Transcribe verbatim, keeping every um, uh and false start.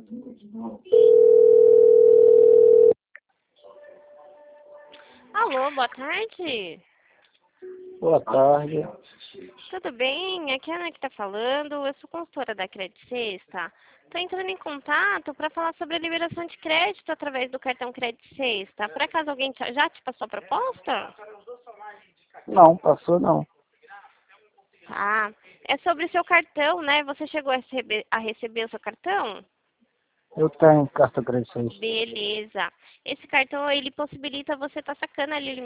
Alô, boa tarde. Boa tarde. Tudo bem? Aqui é a Ana que está falando. Eu sou consultora da Credit Sexta. Estou entrando em contato para falar sobre a liberação de crédito através do cartão Credit Sexta. Por acaso alguém te- já te passou a proposta? Não, passou não. Ah, é sobre o seu cartão, né? Você chegou a receber, a receber o seu cartão? Eu tenho carta crescente. Beleza. Esse cartão, ele possibilita você estar sacando ali